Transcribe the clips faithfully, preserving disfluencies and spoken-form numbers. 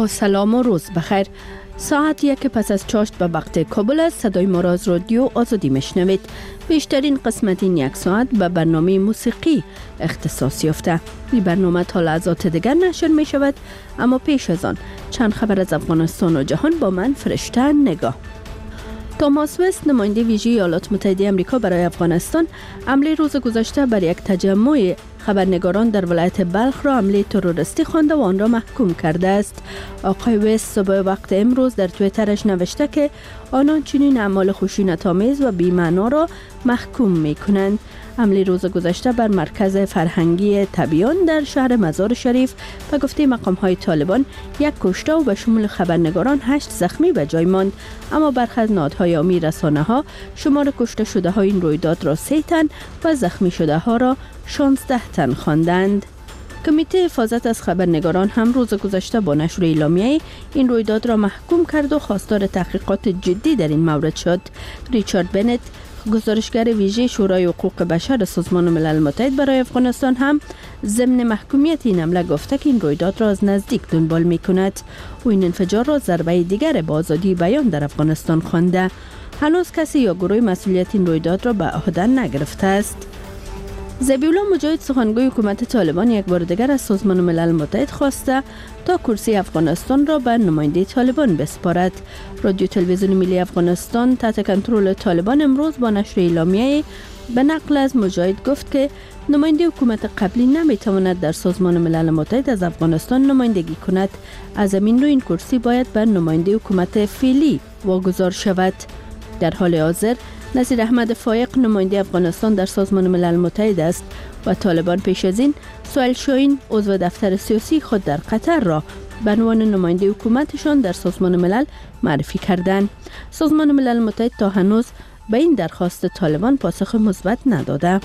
با سلام و روز بخیر. ساعت یک پس از چاشت به وقت کابل است. صدای ما را از رادیو آزادی میشنوید. بیشترین قسمت این یک ساعت به برنامه موسیقی اختصاص یافته. این برنامه تا لحظات دیگر نشر می شود، اما پیش از آن چند خبر از افغانستان و جهان با من فرشته نگاه. توماس وست، نماینده ویژه ایالات متحده آمریکا برای افغانستان، حمله روز گذشته بر یک تجمع خبرنگاران در ولایت بلخ را حمله تروریستی خوانده و آن را محکوم کرده است. آقای وست صبح وقت امروز در توییترش نوشته که آنان چنین اعمال خشونت‌آمیز و بی‌معنا را محکوم می‌کنند. حمله روز گذشته بر مرکز فرهنگی تبیان در شهر مزار شریف به گفته مقام‌های طالبان یک کشته و به شمول خبرنگاران هشت زخمی به جای ماند، اما برخی از نهادهای عامی رسانه‌ها شمار کشته شده های این رویداد را سه تن و زخمی شده ها را شانزده تن خواندند. کمیته حفاظت از خبرنگاران هم روز گذشته با نشر اعلامیه این رویداد را محکوم کرد و خواستار تحقیقات جدی در این مورد شد. ریچارد بنت، گزارشگر ویژه شورای حقوق بشر سازمان ملل متحد برای افغانستان، هم ضمن محکومیت این حمله گفته که این رویداد را از نزدیک دنبال می کند. او این انفجار را ضربه دیگر به آزادی بیان در افغانستان خوانده. هنوز کسی یا گروه مسئولیت این رویداد را به عهده نگرفته است. ذبیح الله مجاهد، سخنگوی حکومت طالبان، یک بار دیگر از سازمان ملل متحد خواسته تا کرسی افغانستان را به نماینده طالبان بسپارد. رادیو تلویزیون ملی افغانستان تحت کنترل طالبان امروز با نشر اعلامیه به نقل از مجاهد گفت که نماینده حکومت قبلی نمیتواند در سازمان ملل متحد از افغانستان نمایندگی کند. از همین رو این کرسی باید به نماینده حکومت فعلی واگذار شود. در حال حاضر نصیر احمد فایق نماینده افغانستان در سازمان ملل متحد است و طالبان پیش از این سهیل شاهین، عضو دفتر سیاسی خود در قطر، را به عنوان نماینده حکومتشان در سازمان ملل معرفی کردند. سازمان ملل متحد تا هنوز به این درخواست طالبان پاسخ مثبت نداده.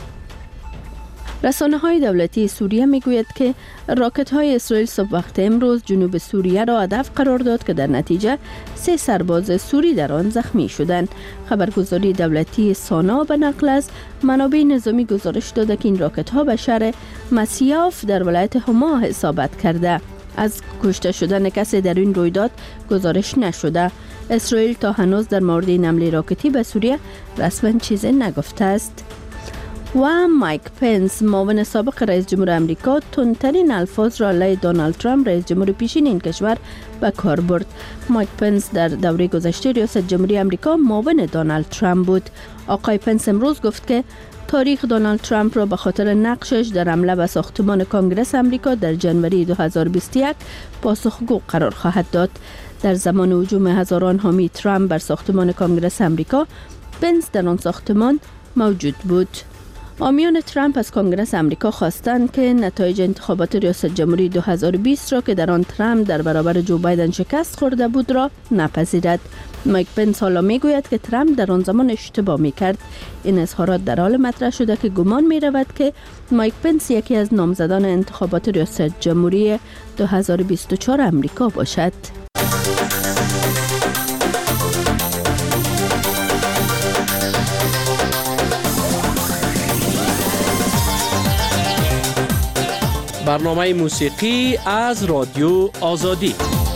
رسانه‌های دولتی سوریه میگوید که راکت‌های اسرائیل صبح وقت امروز جنوب سوریه را هدف قرار داد که در نتیجه سه سرباز سوری در آن زخمی شدند. خبرگزاری دولتی سانا به نقل از منابع نظامی گزارش داده که این راکت‌ها به شهر مسیاف در ولایت حما اصابت کرده. از کشته شدن کسی در این رویداد گزارش نشده. اسرائیل تا هنوز در مورد این حمله راکتی به سوریه رسما چیزی نگفته است. و مایک پنس، معاون سابق رئیس جمهور آمریکا، تندترین الفاظ را علیه دونالد ترامپ، رئیس جمهور پیشین این کشور، به کار برد. مایک پنس در دوره گذشته ریاست جمهوری آمریکا معاون دونالد ترامپ بود. آقای پنس امروز گفت که تاریخ دونالد ترامپ را به خاطر نقشش در حمله به ساختمان کنگره آمریکا در ژانویه دو هزار و بیست و یک پاسخگو قرار خواهد داد. در زمان هجوم هزاران حامی ترامپ بر ساختمان کنگره آمریکا، پنس در آن ساختمان موجود بود. حامیان ترامپ از کنگره آمریکا خواستند که نتایج انتخابات ریاست جمهوری دو هزار و بیست را که در آن ترامپ در برابر جو بایدن شکست خورده بود را نپذیرد. مایک پنس حالا میگوید که ترامپ در آن زمان اشتباه میکرد. این اظهارات در حال مطرح شده که گمان میرود که مایک پنس یکی از نامزدان انتخابات ریاست جمهوری دو هزار و بیست و چهار آمریکا باشد. برنامه موسیقی از رادیو آزادی.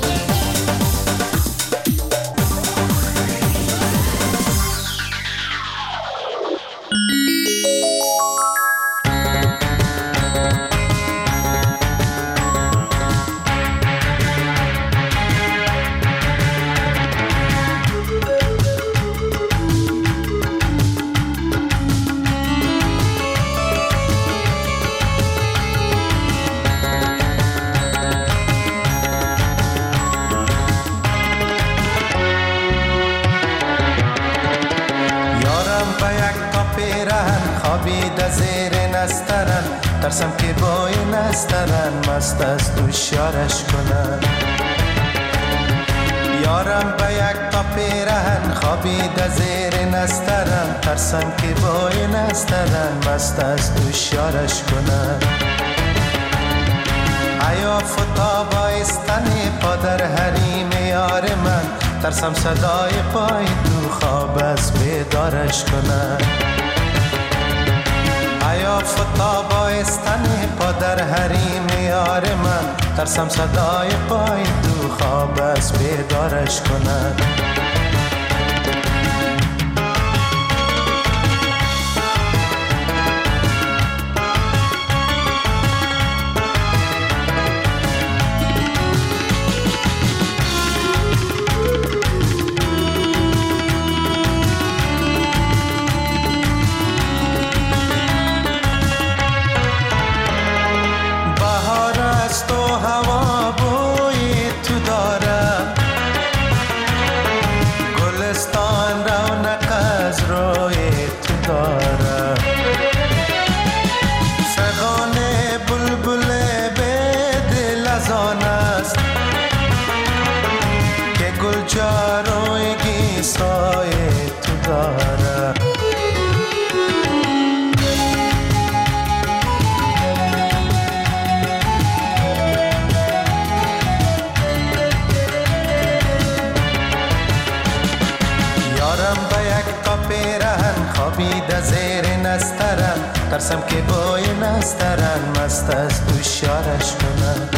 ترسم که با این استرن مست از دوشارش کنن. یارم به یک تا پیرهن خوابیده زیر نسترن، ترسم که با این استرن مست از دوشارش کنن. ایا فتا بایستن پا در حریم یار من، ترسم صدای پای تو خواب از بیدارش کنن. ایا فتا بایستن پا در حریم یار من، ترسم صدای پای تو خواب است بیدارش کند. ترسم که بای نسترن مست از دوشارش کنن.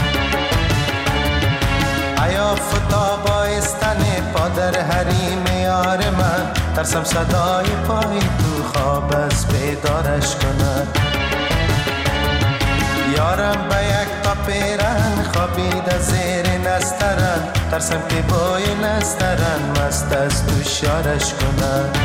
ایا فتا بایستن پادر حریم یار من، ترسم صدای پای تو خواب از بیدارش کند. یارم به یک تا پیرن خوابید زیر نسترن، ترسم که بای نسترن مست از دوشارش کند.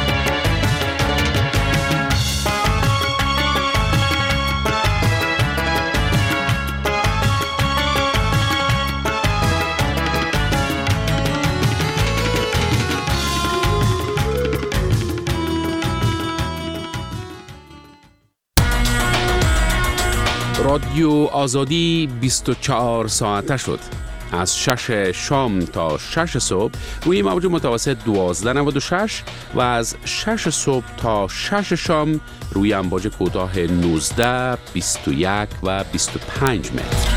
رادیو آزادی بیست و چهار ساعته شد. از شش شام تا شش صبح روی موج متوسط دوازده نود و شش و از شش صبح تا شش شام روی امواج کوتاه نوزده، بیست و یک و بیست و پنج متر.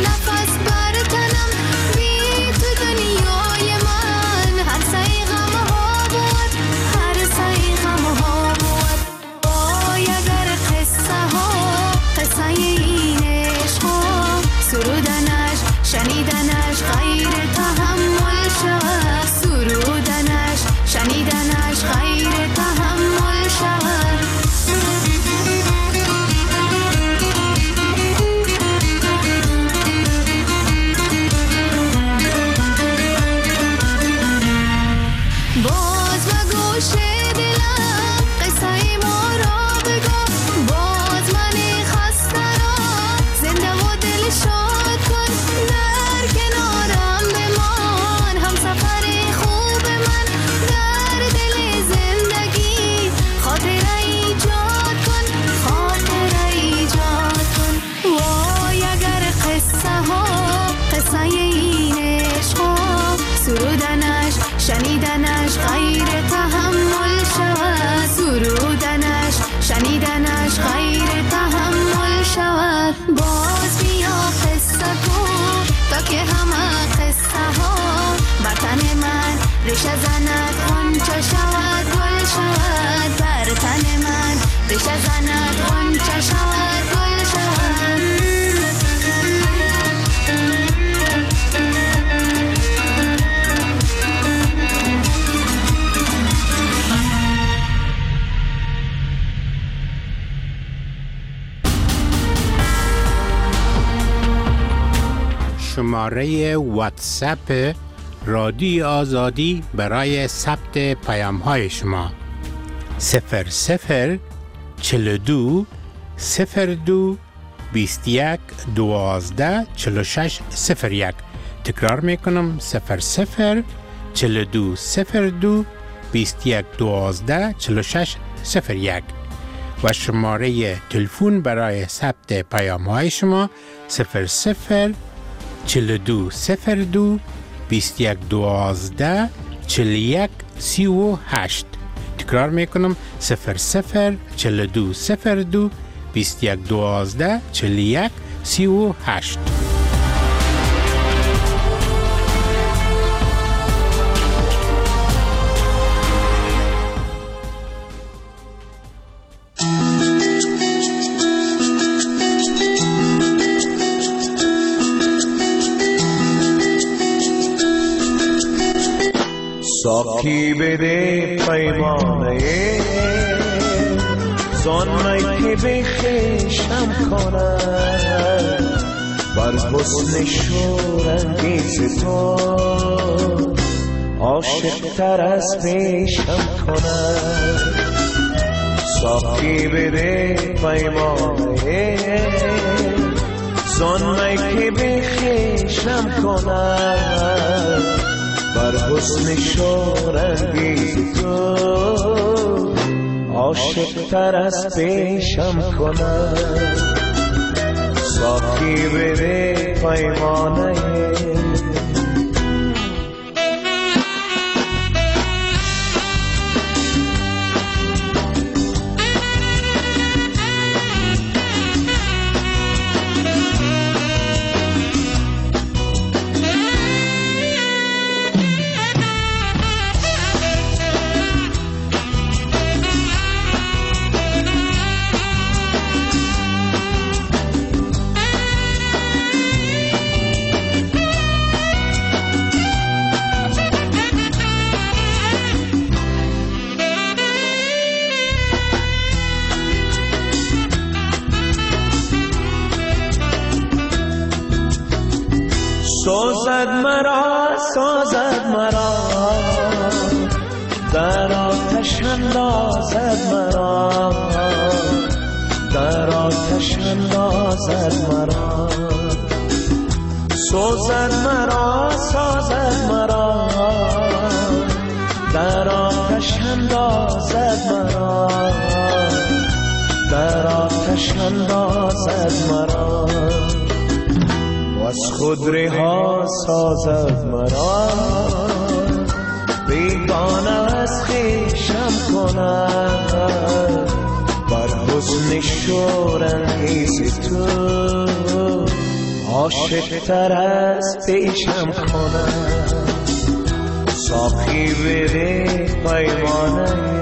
نفس بر تنم بی تو دنیای من، هر سای غم شماره واتساپ رادیو آزادی برای ثبت پیام های شما صفر صفر چهل و دو صفر دو بیست و یک دوازده چهل و شش صفر یک. تکرار میکنم صفر صفر چهل و دو صفر دو بیست و یک دوازده چهل و شش صفر یک و شماره تلفن برای ثبت پیام های شما صفر صفر چهل و دو صفر دو بیست و یک دوازده چهل و یک سی و هشت. تکرار میکنم صفر صفر چهل و دو صفر دو بیست و یک دوازده چهل و یک سی و هشت. ساقی بده پیمانه زانمه که به خشم کند بر حسن شورانگیز تو عاشق تر از پیشم کند. ساقی بده پیمانه زانمه که به خشم کند بر حسن شورانگیز تو عاشق تر از پیشم کند. ساقی بده پیمانه سازد مرا سازد مرا در آتش اندازد مرا در آتش اندازد مرا سازد مرا سازد مرا در آتش اندازد مرا در آتش اندازد مرا از خود رها سازد مرا بیگانه از خویشم کند بر حسن شورانگیز تو عاشق تر از پیشم کند. ساقی بده پیمانه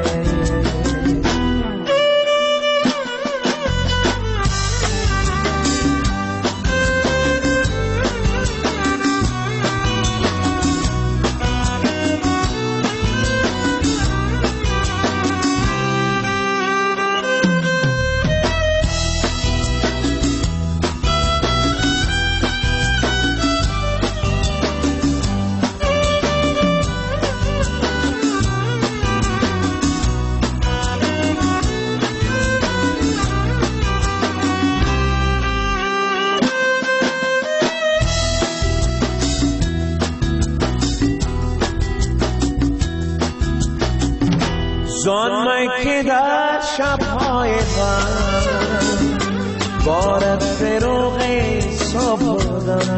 زانمه که در شبهای غم بارد فروغ صبحدم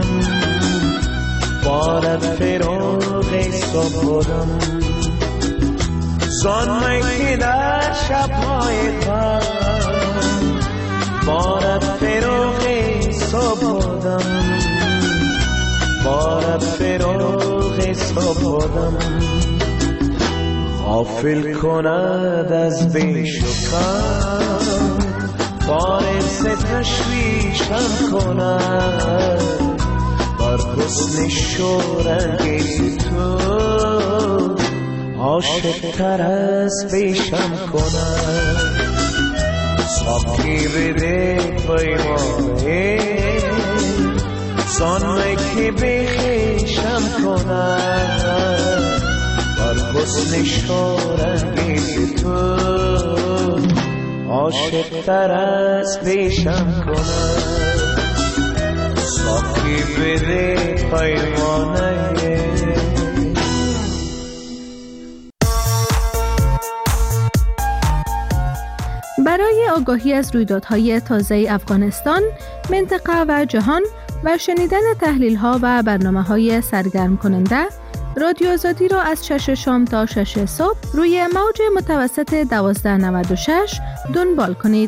بارد فروغ صبحدم زانمه که در شبهای غم بارد فروغ صبحدم بارد فروغ صبحدم غافل کند از بیش و کم باعث تشویشم کند بر حسن شورانگیز تو عاشق تر از پیشم کند. ساقی بده پیمانه زانمه که که بخشم کنم بر حسن شورنگیز تو عاشق تر از پیشم کنم ساقی بده پیمانه برای آگاهی از رویدادهای تازه افغانستان، منطقه و جهان و شنیدن تحلیل‌ها و برنامه‌های سرگرم کننده، رادیو آزادی را از شش شام تا شش صبح روی موج متوسط دوازده نود و شش دنبال کنید.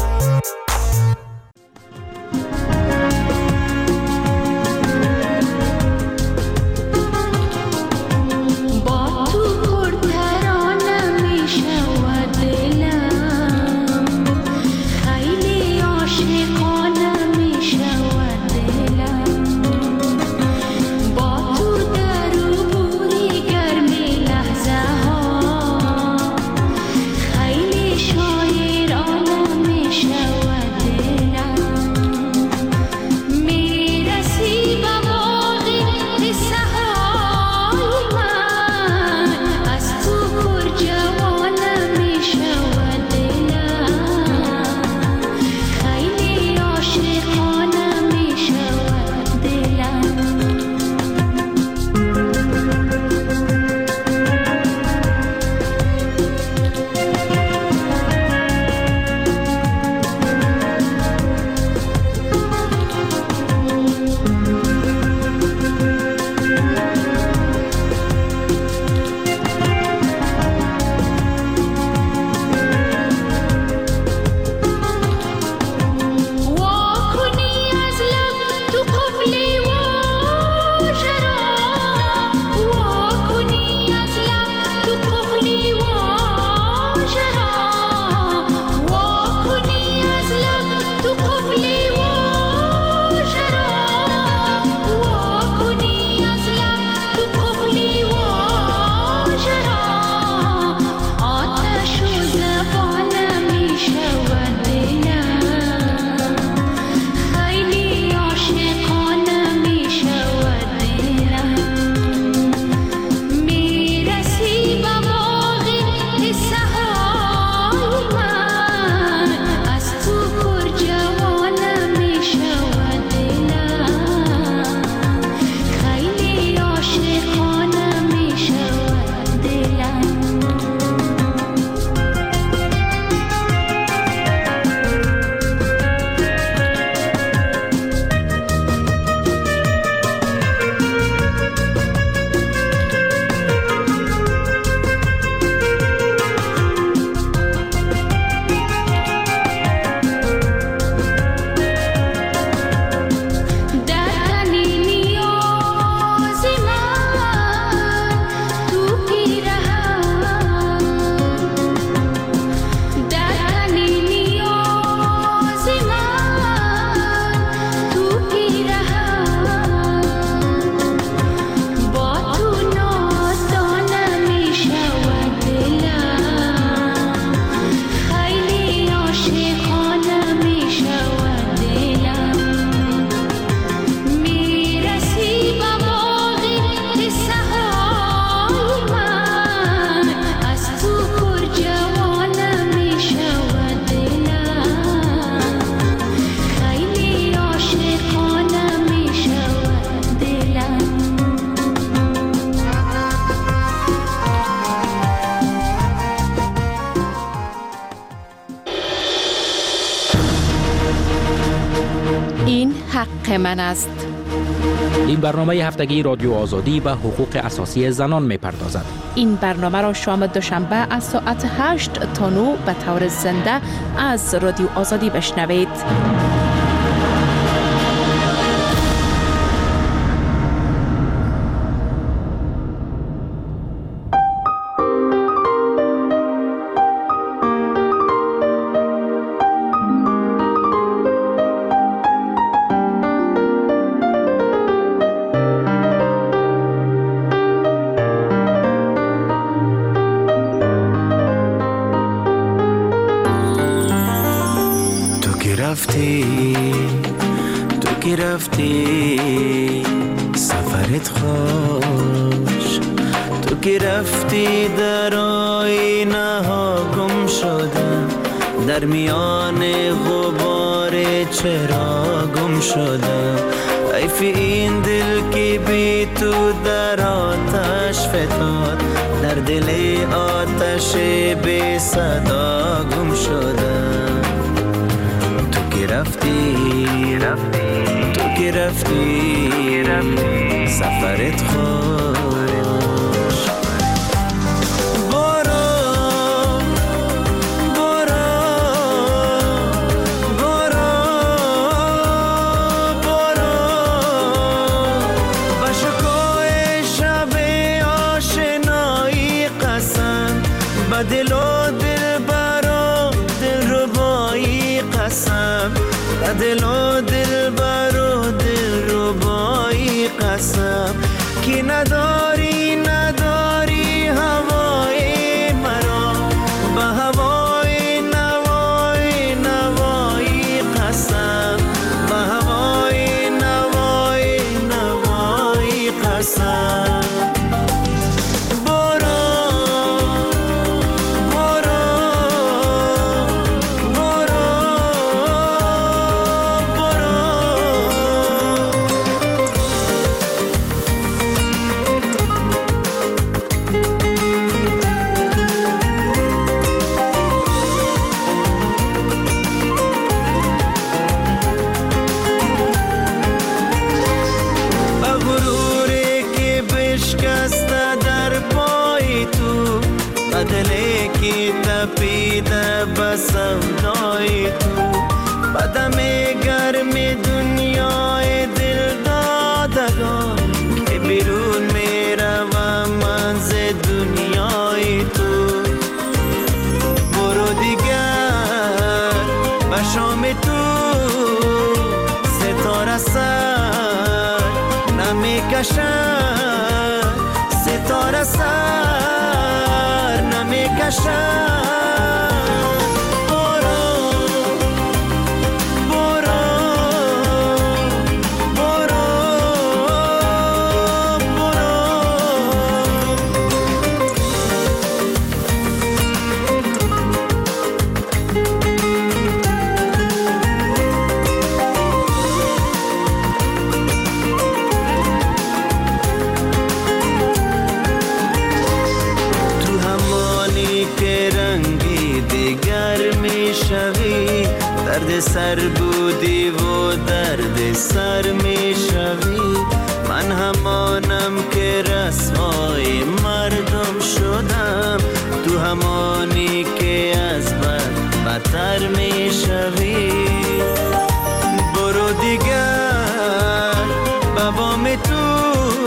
حق من است. این برنامه هفتگی رادیو آزادی و حقوق اساسی زنان می پردازد. این برنامه را شام دوشنبه از ساعت هشت تا نه به طور زنده از رادیو آزادی بشنوید. رفتی تو تو که رفتی سفرت خوش، تو که رفتی در آینه ها گم شدم، در میان غبار چرا گم شدم. حیف این دل که بی تو در آتش فتاد، در دل آتش بی صدا گم شدم. تو که رفتی تو که رفتی سفرت خوش. برو برو برو برو با شکوه شب آشنایی قسم، با دل و دل برو دل ربایی قسم، با دل و دل برو دل ربایی قسم. که نداری نداری هوای مرا، با هوای نوای نوایی قسم، با هوای نوای نوایی قسم. سودای تو بدم گرم دنیای دل دادگان، که بیرون میروم من ز دنیای تو. برو دیگر و شام تو ستاره سر نمیکشد، ستاره سر نمیکشد. درد سر بودی و درد سر می شوی، من همانم که رسوای مردم شدم، تو همانی که از بد بدتر می شوی. برو دیگر بابام تو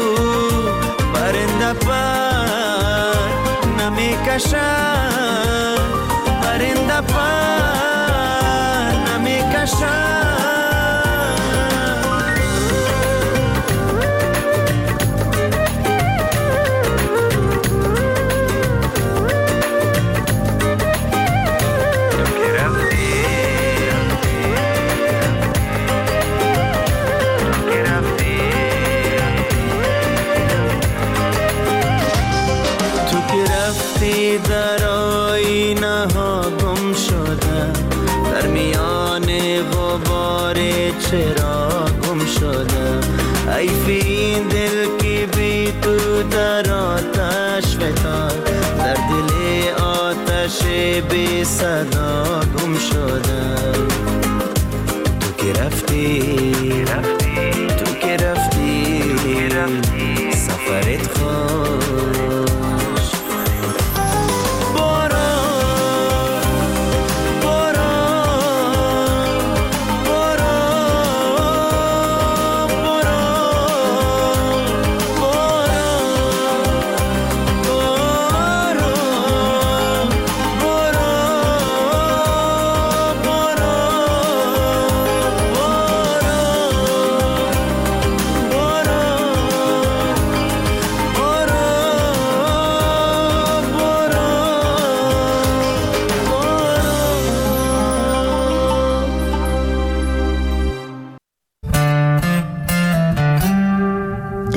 پرنده پر نمی کشد، پرنده پر در آینه ها گم شدم، در میان غبار چرا گم شدم. حیف این دل که بی تو در آتش فتاد، در دل آتش بی صدا گم شدم. تو که رفتی تو که رفتی سفرت خوش.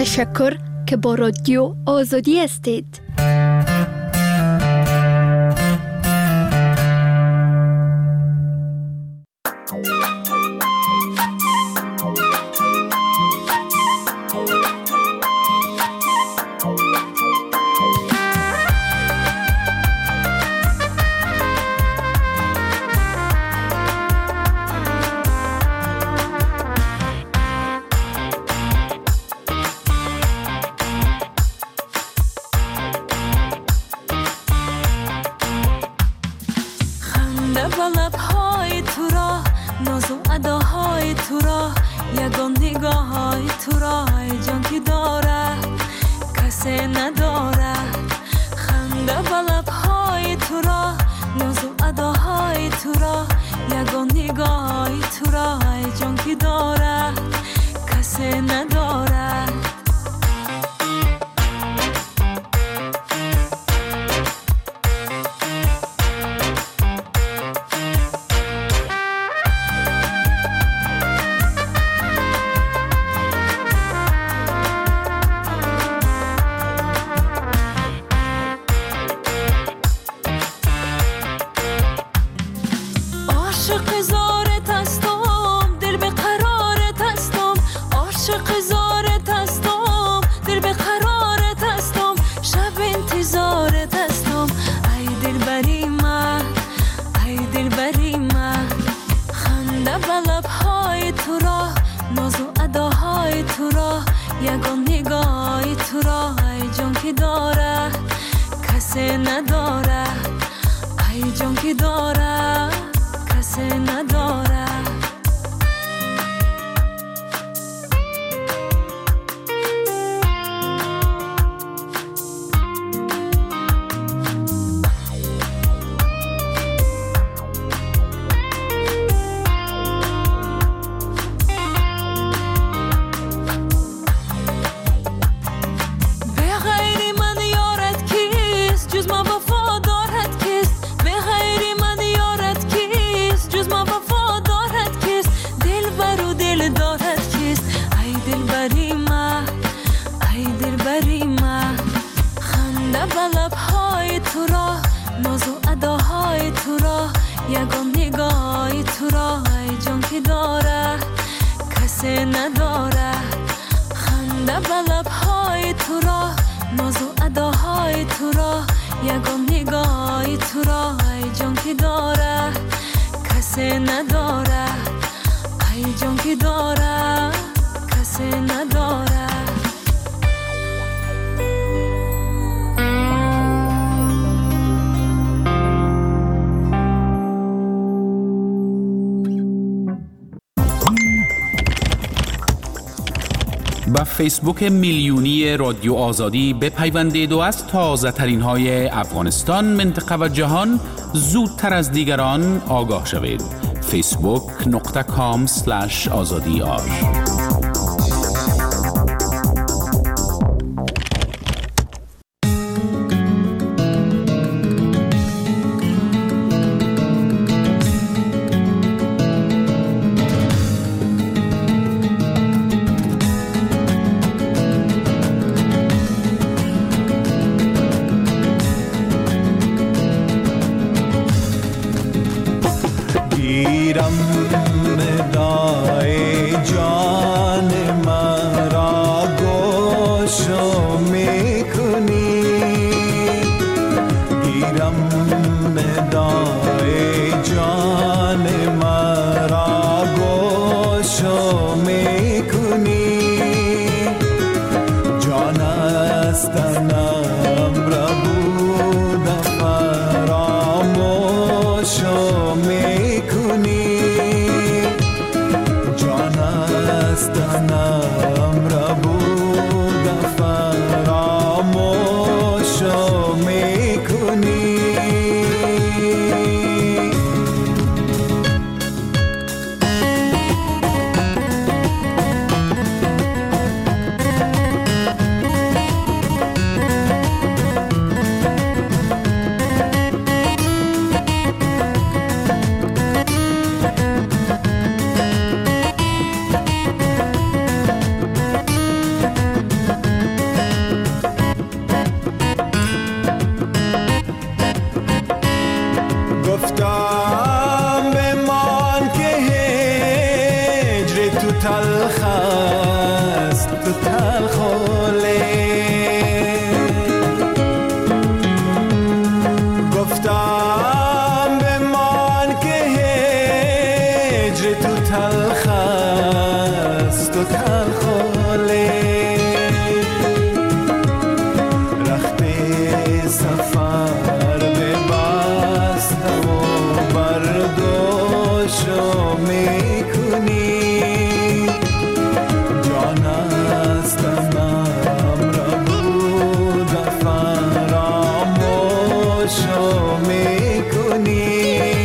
تشکر که با رادیو آزادی هستید. با فیسبوک میلیونی رادیو آزادی بپیوندید و از تازه ترین های افغانستان، منطقه و جهان زودتر از دیگران آگاه شوید. فیسبوک نقطه کام سلش آزادی آر. تو تلخ است تو تلخ گفتم بمان که هجر تو تلخ است تو تلخ رخت سفر ببستم و برداشتم میکنی جان است تنم را بود فراموشم میکنی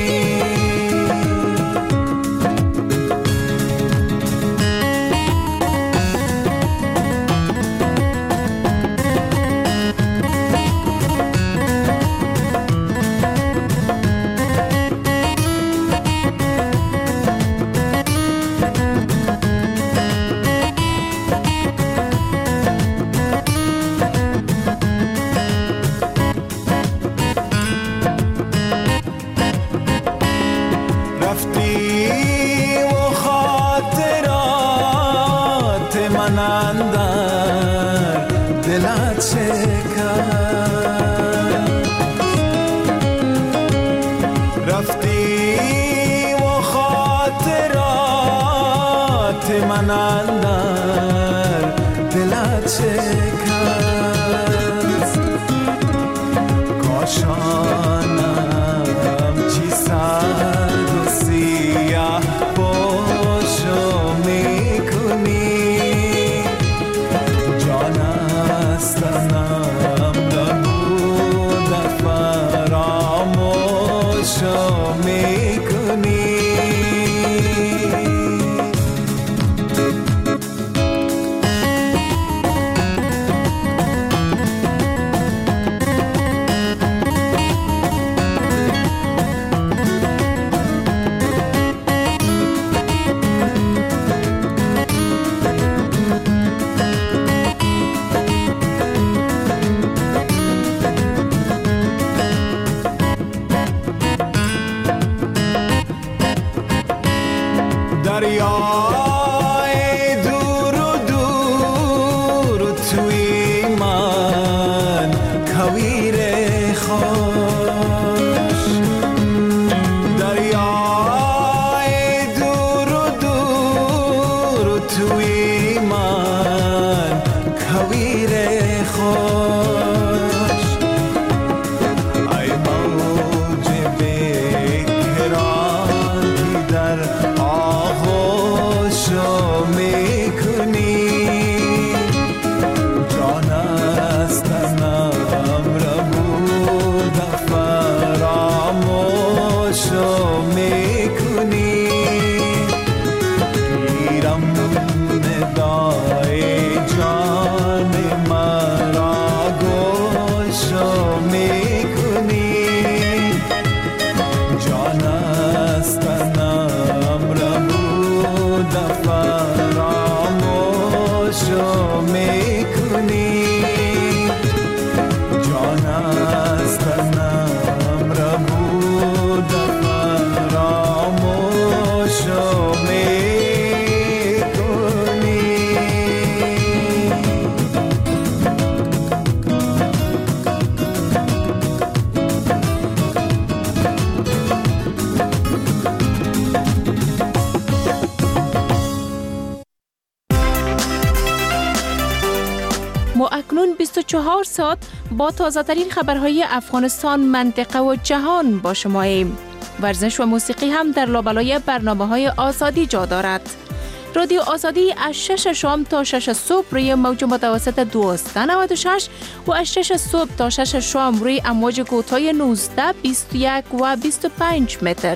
ما اکنون بیست و چهار ساعت با تازه ترین خبرهای افغانستان، منطقه و جهان با شماییم. ورزش و موسیقی هم در لابلای برنامه‌های آزادی جا دارد. رادیو آزادی از شش شام تا شش صبح روی موج متوسط دویست و نود و شش و از شش صبح تا شش شام روی امواج کوتاه نوزده، بیست و یک و بیست و پنج متر.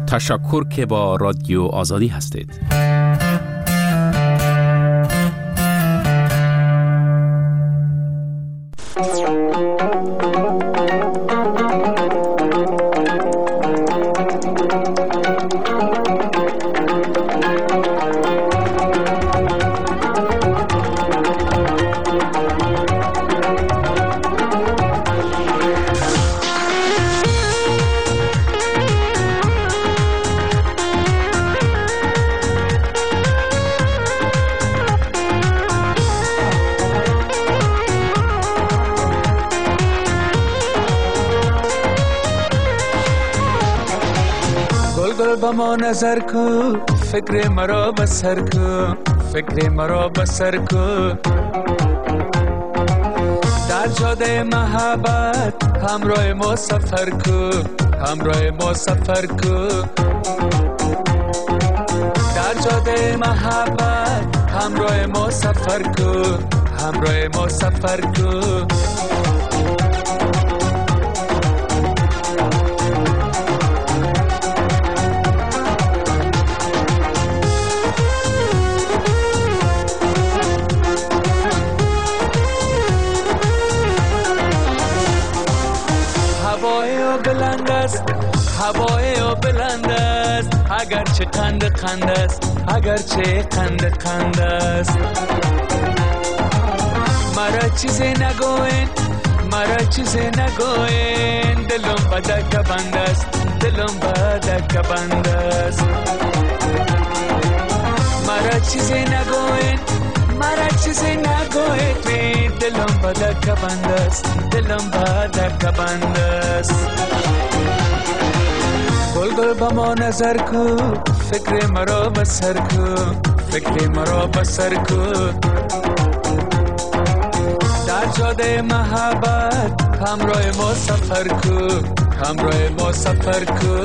تشکر که با رادیو آزادی هستید. با ما نظر کو، فکر مرا بسر کو، فکر مرا بسر کو. در جاده محبت همراه ما سفر کو، همراه ما سفر کو. در جاده محبت همراه ما سفر کو، همراه ما سفر کو. بلند است هوای او بلند است، اگرچه قند قند است، اگرچه قند قند است. مرا چیزی نگوین، مرا چیزی نگوین، دلم بدک بند است، دلم بدک بند است. مرا چیزی نگوین، مرا چیزی نگوین، دلم بدک بند است، دلم بدک بند است. گل گل با ما نظر کو، فکر مرا بسر کو، فکر مرا بسر کو. در جاده محبت همراه ما سفر کو، همراه ما سفر کو.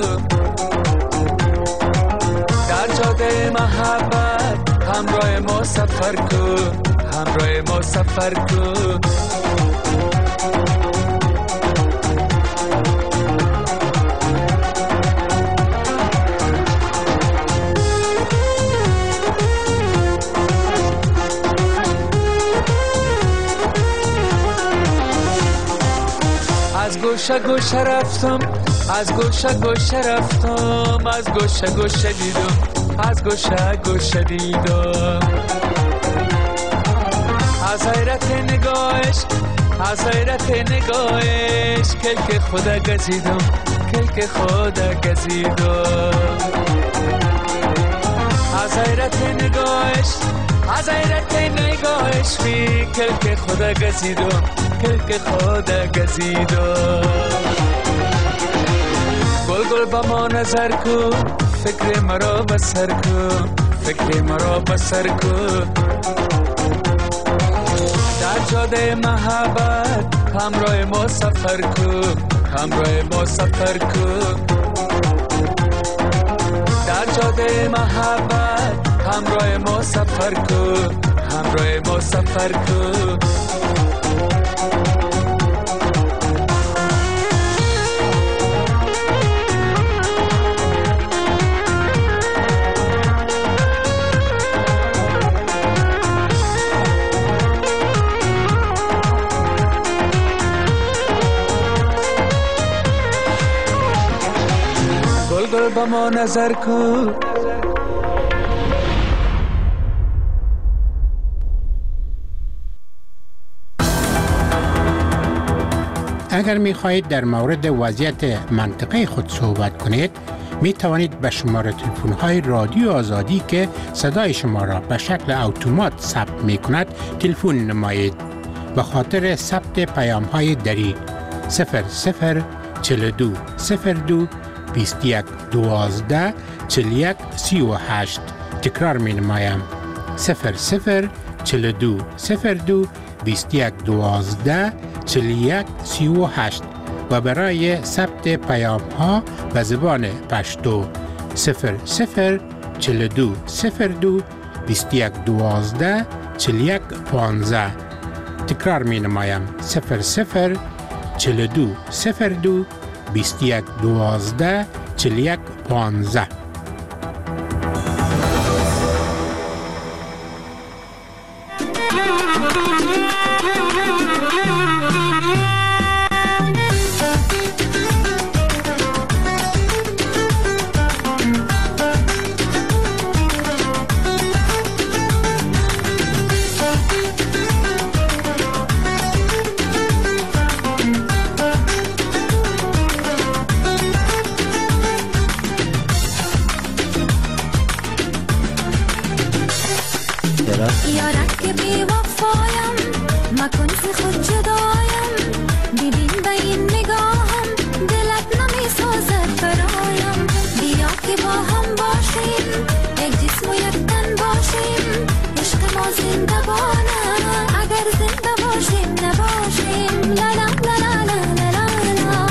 در جاده محبت همراه ما سفر کو، همراه ما سفر کو. از گوشه گوشه رفتم، از گوشه گوشه رفتم، از گوشه گوشه دیدم، از گوشه گوشه دیدم. از حیرت نگاهش، از حیرت نگاهش، کلک خدا گزیدم، کلک خدا گزیدم. از حیرت نگاهش، از حیرت نگاهش، بی کلک خدا گزیدم، کلک خدا گزیدم. گل گل با ما نظر کو، فکر مرا بسر کو، فکر مرا بسر کو. در جاده محبت همراه ما سفر کو، همراه ما سفر کو. در جاده محبت همراه ما سفر کو، همراه ما سفر کو. گل گل با ما نظر کو. اگر می خواهید در مورد وضعیت منطقه خود صحبت کنید، می توانید به شماره تلفن های رادیو آزادی که صدای شما را به شکل اتومات ثبت می کند تلفن نمایید. به خاطر ثبت پیام های دری صفر صفر چهل و دو صفر دو بیست و یک دوازده چهل و یک سی و هشت. تکرار می نمایم صفر صفر چهل و دو صفر دو بیست و یک دوازده چهل و یک سی و هشت و برای ثبت پیام ها به زبان پشتو صفر صفر چهل و دو صفر دو بیست و یک دوازده چهل و یک پانزده. تکرار می نمایم صفر صفر چهل و دو صفر دو بیست و یک دوازده چهل و یک پانزده. یارک که بی وفایم مکن ز خود جدایم ببین به این نگاهم دلت نمی سازد برایم بیا که با هم باشیم یک جسم و یک تن باشیم عشق ما زنده بانه اگر زنده باشیم نباشیم لا لا لا لا لا لا لا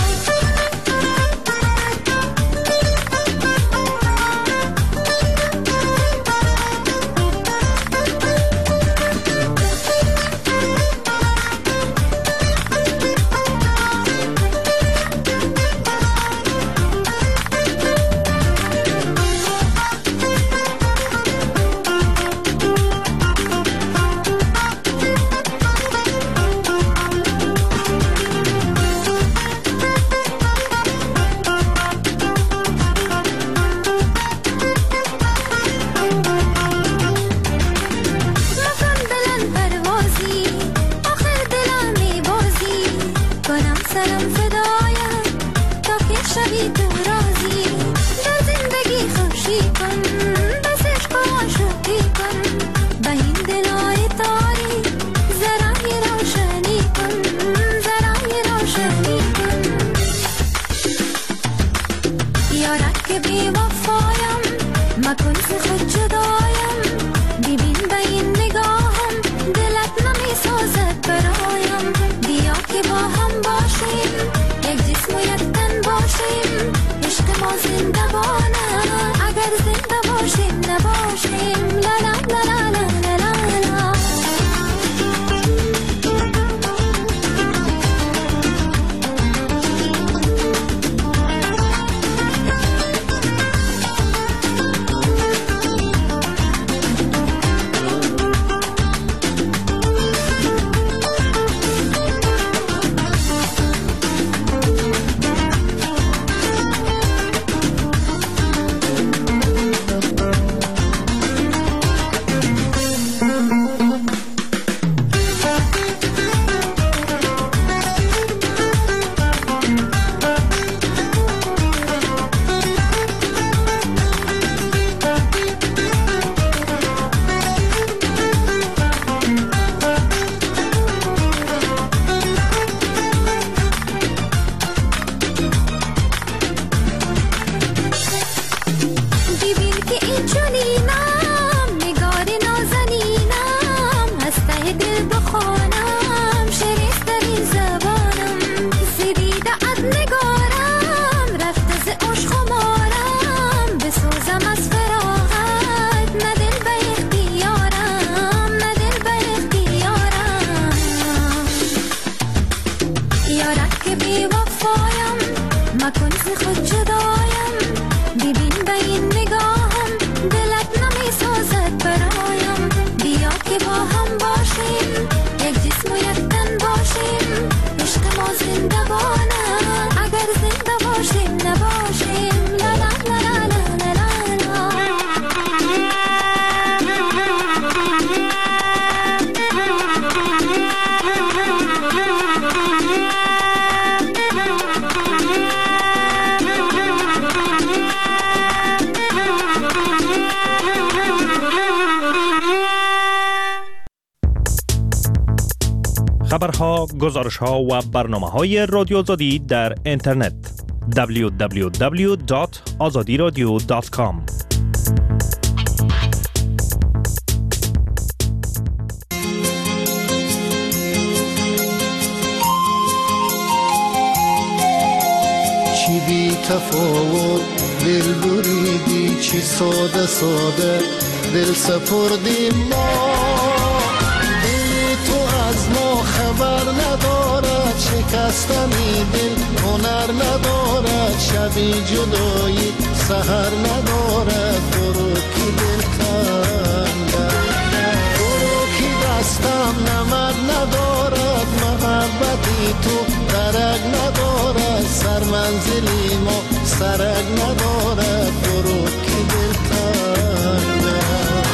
خبرها، گزارش‌ها و برنامه‌های رادیو آزادی در اینترنت دبلیو دبلیو دبلیو دات آزادی رادیو دات کام. چی بی تفاوت دل بریدی، چی ساده ساده دل سپردی ما. دل تو از ما خبر نداره، چه شکستنی دل هنر ندارد، شبی جدایی سحر ندارد. برو کی دل کنده، برو کی دستم نمد ندارد. محبتی تو درک ندارد، سر منزلی ما سرک ندارد. برو کی دل کنده.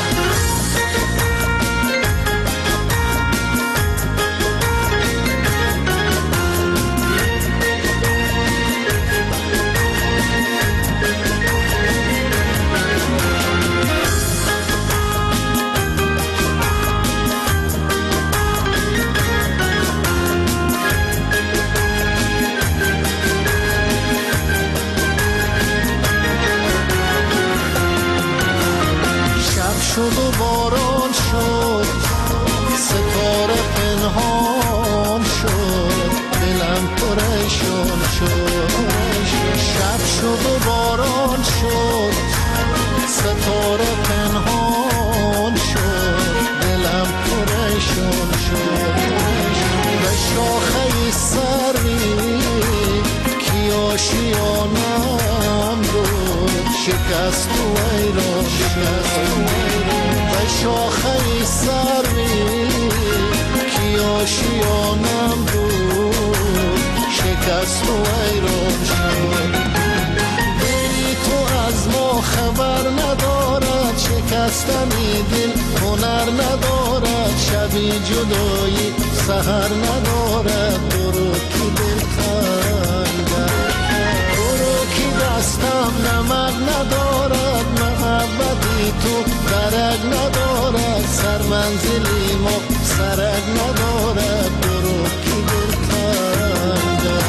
شد و باران شد، ستاره پنهان شد، دلم پریشان شد. شب شد و باران شد، ستاره پنهان شد، دلم پریشان شد. به شاخه سروی کی آشیانم رو شکست و ایران شد. به شاخه سروی کی آشیانم رو شکست و ایران شد. دلی تو از ما خبر ندارد، شکستنی دل هنر ندارد. شبی جدایی سحر ندارد. برو کی دل کنده، برو کی دستم نمد ندارد. محبتی تو درک ندارد، سر منزلی ما سرک ندارد. برو کی دل کنده.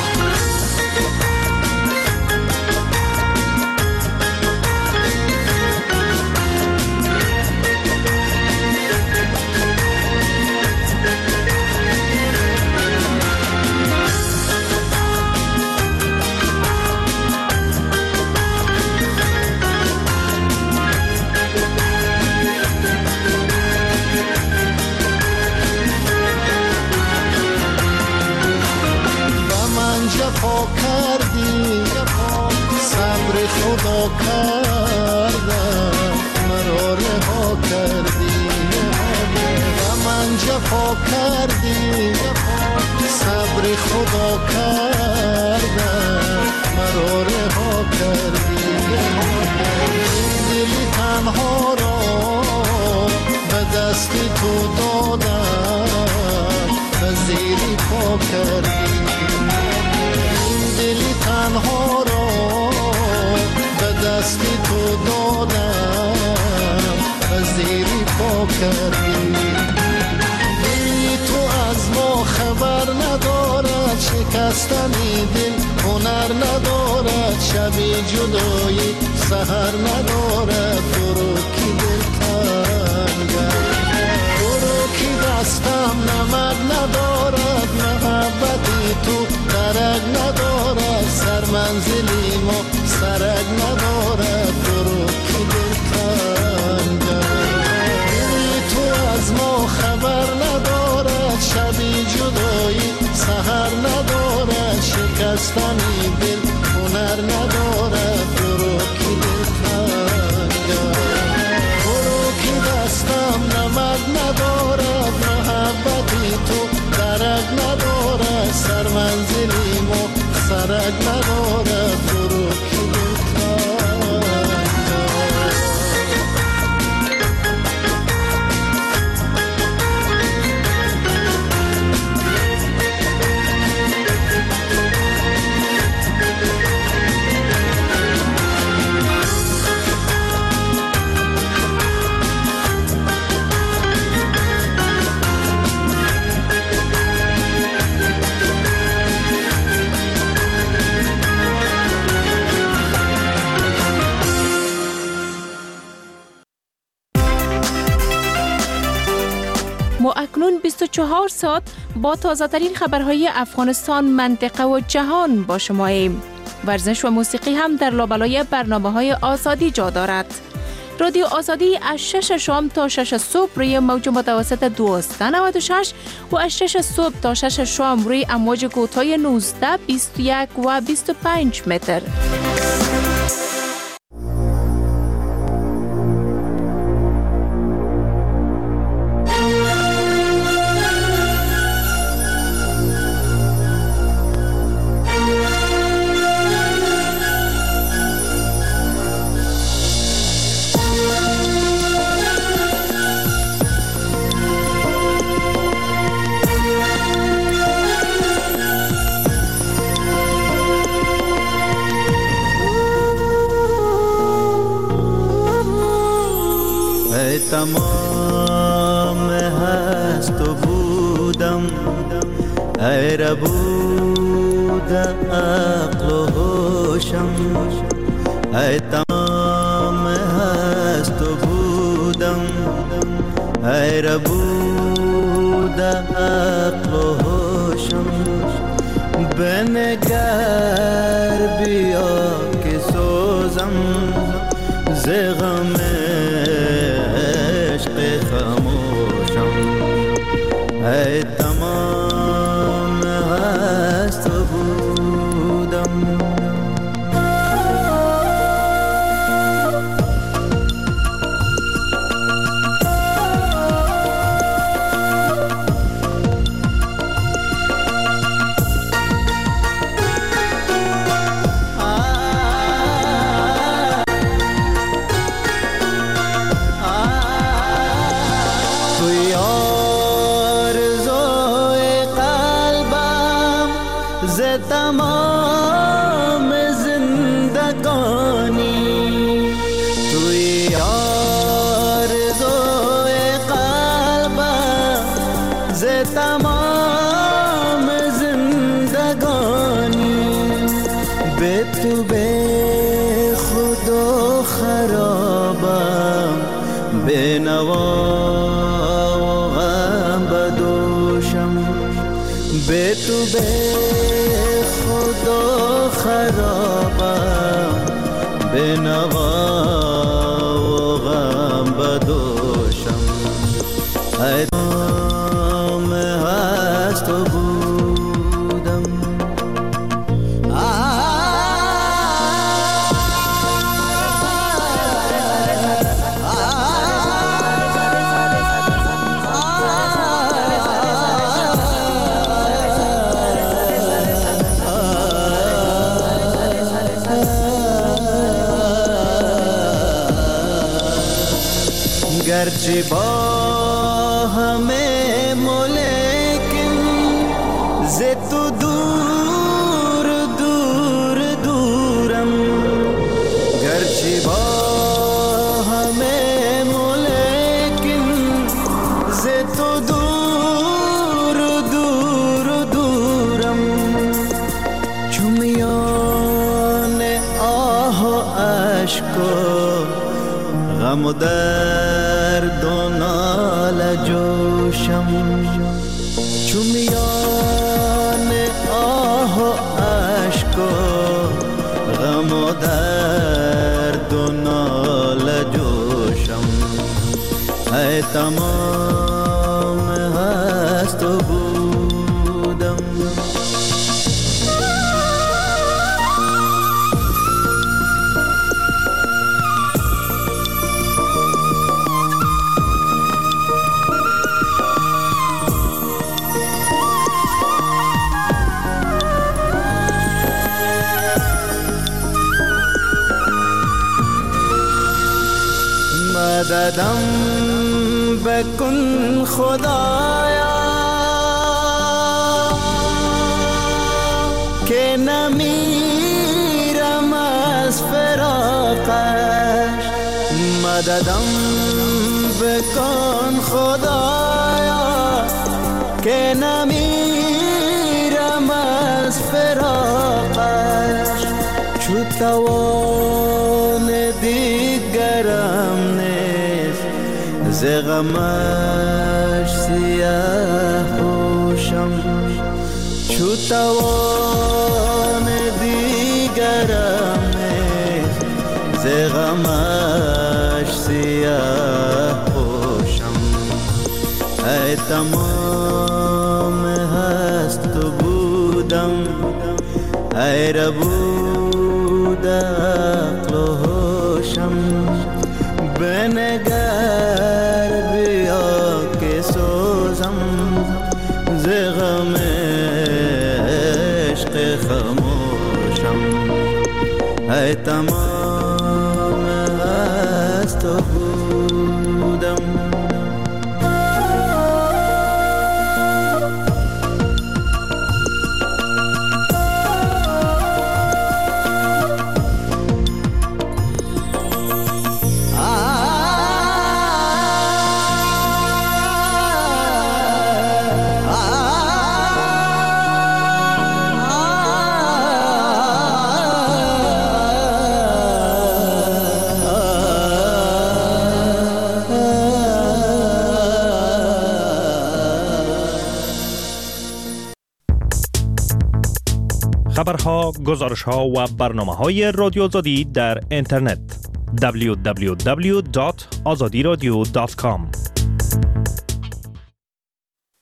جفا کردی، صبر خدا کردم، مرا رها کردی. و من جفا کردی، صبر خدا کردم، مرا رها کردی. دلی تنها را به دست تو دادم، به زیری پا کردی. دلی تنها را به دست تو دادم، به زیری پا کردی. دلی تو از ما خبر ندارد، شکستنی دل هنر ندارد. شبی جدایی سحر ندارد. برو کی دل کنده، برو کی دستم نمد ندارد. محبتی تو درک ندارد، سر منزلی ما سرک ندارد. برو کی دل کنده، دلی تو از ما خبر ندارد. شبی جدایی سحر ندارد، شکستنی دل هنر ندارد. برو کی دل کنده، برو کی دستم نمد ندارد. محبتی تو درک ندارد، سر منزلی ما سرک ندارد. برو کی دل کنده. ما اکنون بیست و چهار ساعت با تازه ترین خبرهای افغانستان، منطقه و جهان با شماییم. ورزش و موسیقی هم در لابلای برنامه های آزادی جا دارد. رادیو آزادی از شش شام تا شش صبح روی موج متوسط دویست و نود و شش و از شش صبح تا شش شام روی امواج کوتاه نوزده، بیست و یک و بیست و پنج متر. تمام هست و بودم ای ربود عقل و هوشم ای تمام هست و بودم ای ربود عقل و هوشم بنگر بیا که سوزم ز غم خاموشم ای تمام هست و بودم تمام زندگانی توی آرزوی قلبم ز تمام زندگانی به تو به خود و خرابم به نوا و غم بدوشم به تو به خود و خرابم به نوا و غم بدوشم ای تمام هست و بودم گرچه با همه ملکن ز تو دور دور دورم گرچه با همه ملکن ز تو دور دور دورم چون میان آه و اشک غم و درد و ناله جوشم چون میان آه و اشک و غم و درد و ناله جوشم ای تمام هست و بودم مددم بکن خدایا که نمیرم از فراقش مددم بکن خدایا که نمیرم از فراقش چو توان دیگرم نیست ز غمش سیاه پوشم چو توان دیگرم نیست ز غمش تمام هست تو بودم ای ربود عقل و هوشم بنگر بیا که سوزم ز غم عشق خاموشم ای تمام هست تو بودم خبرها، گزارشها و برنامه‌های رادیو آزادی در اینترنت دبلیو دبلیو دبلیو دات آزادی رادیو دات کام